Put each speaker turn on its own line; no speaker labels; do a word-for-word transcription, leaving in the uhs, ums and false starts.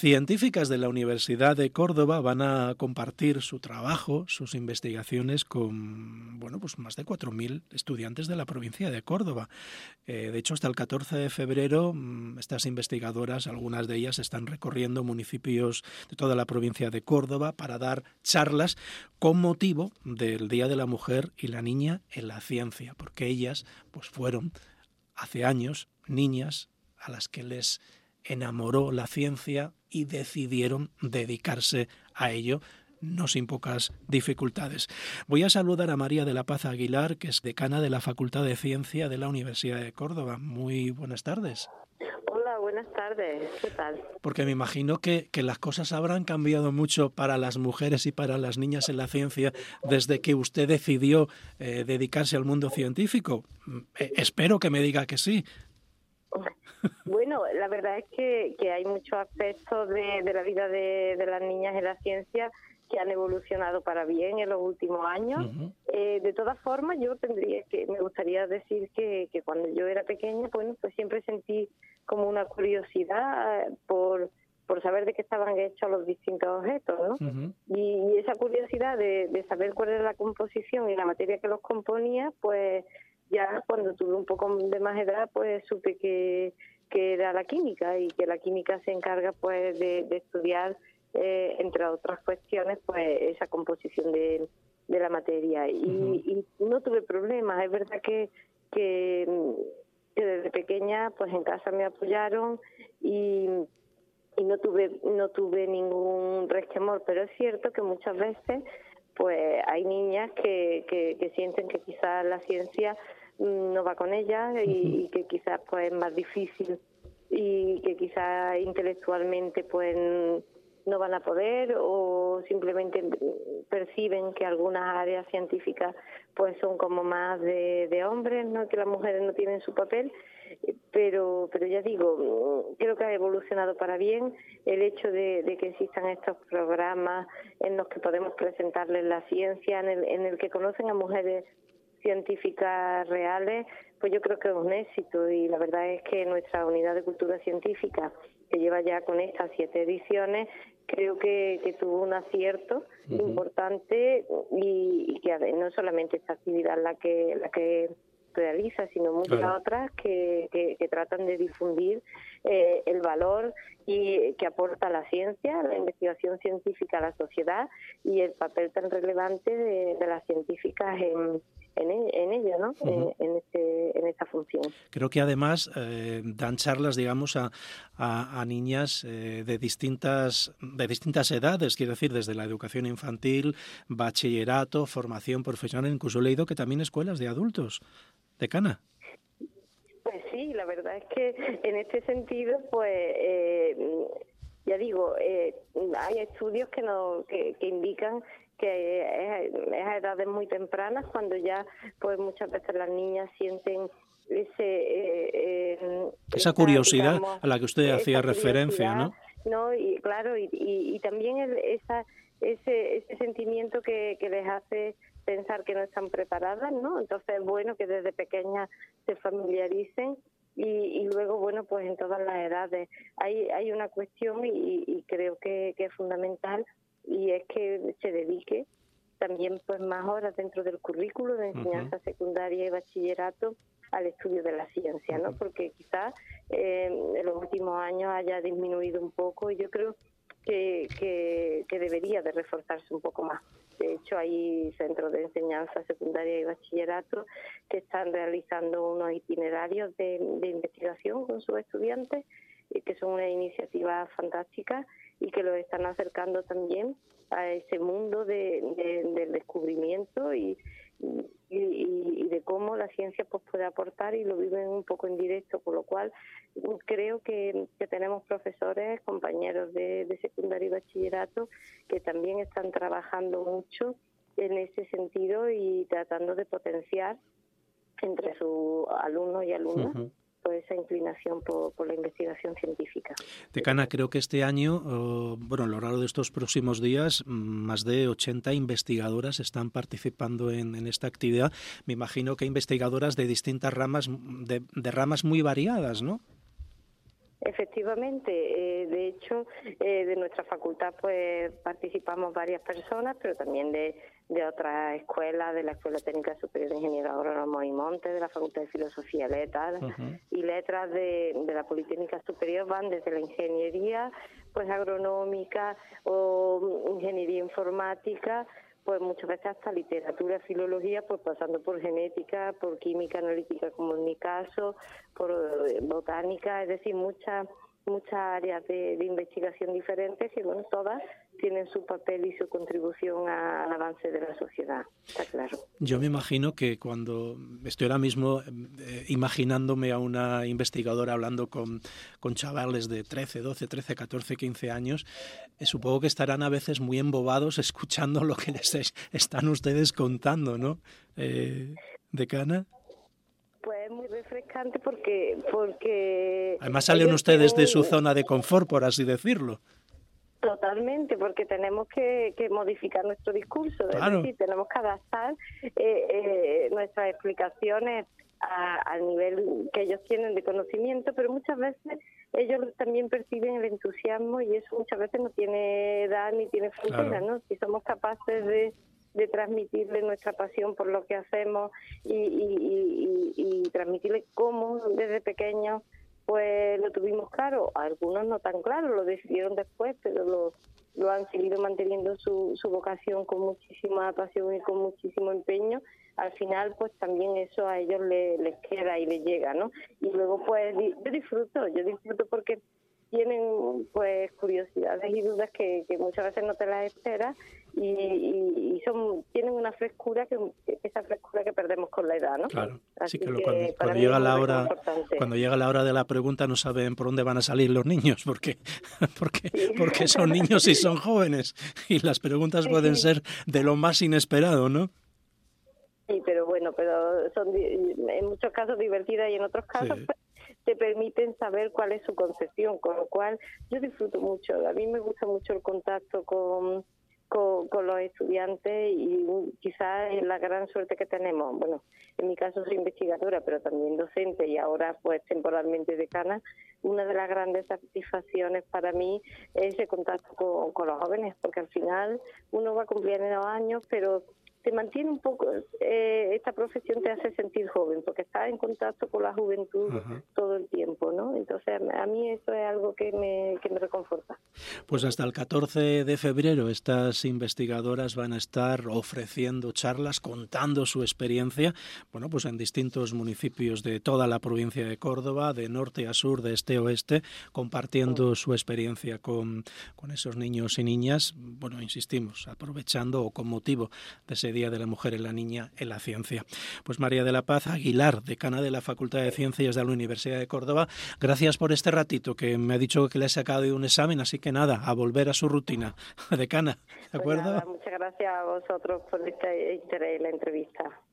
Científicas de la Universidad de Córdoba van a compartir su trabajo, sus investigaciones con, bueno, pues más de cuatro mil estudiantes de la provincia de Córdoba. Eh, de hecho, hasta el catorce de febrero, estas investigadoras, algunas de ellas, están recorriendo municipios de toda la provincia de Córdoba para dar charlas con motivo del Día de la Mujer y la Niña en la Ciencia, porque ellas pues fueron hace años niñas a las que les enamoró la ciencia y decidieron dedicarse a ello, no sin pocas dificultades. Voy a saludar a María de la Paz Aguilar, que es decana de la Facultad de Ciencia de la Universidad de Córdoba. Muy buenas tardes.
Hola, buenas tardes. ¿Qué tal?
Porque me imagino que, que las cosas habrán cambiado mucho para las mujeres y para las niñas en la ciencia desde que usted decidió eh, dedicarse al mundo científico. Eh, espero que me diga que sí.
Bueno, la verdad es que, que hay muchos aspectos de, de la vida de, de las niñas en la ciencia que han evolucionado para bien en los últimos años. Uh-huh. Eh, de todas formas, yo tendría que, me gustaría decir que, que cuando yo era pequeña, bueno, pues siempre sentí como una curiosidad por, por saber de qué estaban hechos los distintos objetos, ¿no? Uh-huh. Y, y esa curiosidad de, de saber cuál era la composición y la materia que los componía, pues ya cuando tuve un poco de más edad, pues supe que, que era la química y que la química se encarga pues de, de estudiar, eh, entre otras cuestiones, pues esa composición de, de la materia. Y, uh-huh. y no tuve problemas. Es verdad que, que, que desde pequeña pues en casa me apoyaron y, y no tuve, no tuve ningún resquemor, pero es cierto que muchas veces pues hay niñas que, que, que sienten que quizás la ciencia no va con ellas y, uh-huh. y que quizás pues es más difícil y que quizás intelectualmente pues no van a poder o simplemente perciben que algunas áreas científicas pues son como más de, de hombres, ¿no? Que las mujeres no tienen su papel, pero pero ya digo, creo que ha evolucionado para bien el hecho de, de que existan estos programas en los que podemos presentarles la ciencia, en el, en el que conocen a mujeres científicas reales, pues yo creo que es un éxito y la verdad es que nuestra unidad de cultura científica, que lleva ya con estas siete ediciones, creo que, que tuvo un acierto uh-huh. importante y, y que no solamente esta actividad la que la que realiza, sino muchas claro. otras que, que, que tratan de difundir eh, el valor y que aporta la ciencia, la investigación científica a la sociedad y el papel tan relevante de, de las científicas en En, en ello, ¿no? Uh-huh. En, en, este, en esta función.
Creo que además eh, dan charlas, digamos, a, a, a niñas eh, de distintas de distintas edades, quiero decir, desde la educación infantil, bachillerato, formación profesional, incluso he leído que también escuelas de adultos. Decana.
Pues sí, la verdad es que en este sentido, pues eh, ya digo, eh, hay estudios que, no, que, que indican que es, es a edades muy tempranas cuando ya pues muchas veces las niñas sienten ese eh, eh,
esa
esa,
curiosidad
digamos,
a la que usted hacía referencia, ¿no?
No, y claro, y, y, y también el, esa ese ese sentimiento que, que les hace pensar que no están preparadas, ¿no? Entonces es bueno que desde pequeñas se familiaricen y, y luego, bueno, pues en todas las edades hay hay una cuestión y, y creo que, que es fundamental, y es que se dedique también pues más horas dentro del currículo de enseñanza uh-huh. secundaria y bachillerato al estudio de la ciencia, ¿no? Porque quizás eh, en los últimos años haya disminuido un poco y yo creo que, que, que debería de reforzarse un poco más. De hecho, hay centros de enseñanza secundaria y bachillerato que están realizando unos itinerarios de, de investigación con sus estudiantes, que son una iniciativa fantástica y que los están acercando también a ese mundo de, de, del descubrimiento y, y, y de cómo la ciencia pues puede aportar, y lo viven un poco en directo, con lo cual creo que, que tenemos profesores, compañeros de, de secundaria y bachillerato que también están trabajando mucho en ese sentido y tratando de potenciar entre sus alumnos y alumnas uh-huh. pues esa inclinación por, por la investigación científica.
Decana, creo que este año, uh, bueno, a lo largo de estos próximos días, más de ochenta investigadoras están participando en, en esta actividad. Me imagino que investigadoras de distintas ramas, de, de ramas muy variadas, ¿no?
Efectivamente, eh, de hecho, eh, de nuestra facultad pues participamos varias personas, pero también de, de otras escuelas, de la Escuela Técnica Superior de Ingenieros Agrónomos y Montes, de la Facultad de Filosofía y Letras, uh-huh. y Letras de, de la Politécnica Superior, van desde la ingeniería pues agronómica o ingeniería informática, pues muchas veces hasta literatura, filología, pues pasando por genética, por química analítica, como en mi caso, por botánica, es decir, muchas muchas áreas de, de investigación diferentes y, bueno, todas tienen su papel y su contribución a, al avance de la sociedad, está claro.
Yo me imagino que cuando estoy ahora mismo eh, imaginándome a una investigadora hablando con, con chavales de trece, doce, trece, catorce, quince años, eh, supongo que estarán a veces muy embobados escuchando lo que les es, están ustedes contando, ¿no? Eh, ¿Decana?
Pues es muy refrescante porque... porque
además salen ustedes tienen... de su zona de confort, por así decirlo.
Totalmente, porque tenemos que, que modificar nuestro discurso, claro. Es decir, tenemos que adaptar eh, eh, nuestras explicaciones a, al nivel que ellos tienen de conocimiento, pero muchas veces ellos también perciben el entusiasmo y eso muchas veces no tiene edad ni tiene frontera, claro. ¿no? Si somos capaces de... de transmitirle nuestra pasión por lo que hacemos y, y, y, y transmitirle cómo desde pequeños pues lo tuvimos claro, algunos no tan claro, lo decidieron después, pero lo, lo han seguido manteniendo su, su vocación con muchísima pasión y con muchísimo empeño. Al final pues también eso a ellos les, les queda y les llega, ¿no? Y luego pues yo disfruto, yo disfruto porque tienen pues curiosidades y dudas que, que muchas veces no te las esperas y, y, y son tienen una frescura que esa frescura que perdemos con la edad, ¿no?
Claro,
así
sí que, lo,
que
cuando, cuando llega la hora cuando llega la hora de la pregunta no saben por dónde van a salir los niños porque porque sí. porque son niños y son jóvenes y las preguntas sí, pueden sí. ser de lo más inesperado, ¿no?
Sí, pero bueno, pero son en muchos casos divertidas y en otros casos sí. pues, te permiten saber cuál es su concepción, con lo cual yo disfruto mucho. A mí me gusta mucho el contacto con, con, con los estudiantes y quizás es la gran suerte que tenemos. Bueno, en mi caso soy investigadora, pero también docente y ahora pues temporalmente decana. Una de las grandes satisfacciones para mí es ese contacto con, con los jóvenes, porque al final uno va cumpliendo años, pero te mantiene un poco, eh, esta profesión te hace sentir joven, porque estás en contacto con la juventud uh-huh. todo el tiempo, ¿no? Entonces, a mí eso es algo que me, que me reconforta.
Pues hasta el catorce de febrero estas investigadoras van a estar ofreciendo charlas, contando su experiencia, bueno, pues en distintos municipios de toda la provincia de Córdoba, de norte a sur, de este a oeste, compartiendo uh-huh. su experiencia con, con esos niños y niñas, bueno, insistimos, aprovechando o con motivo de ese Día de la Mujer y la Niña en la Ciencia. Pues María de la Paz Aguilar, decana de la Facultad de Ciencias de la Universidad de Córdoba, gracias por este ratito que me ha dicho que le ha sacado de un examen, así que nada, a volver a su rutina. Decana, ¿de acuerdo?
Pues nada, muchas gracias a vosotros por este interés en la entrevista.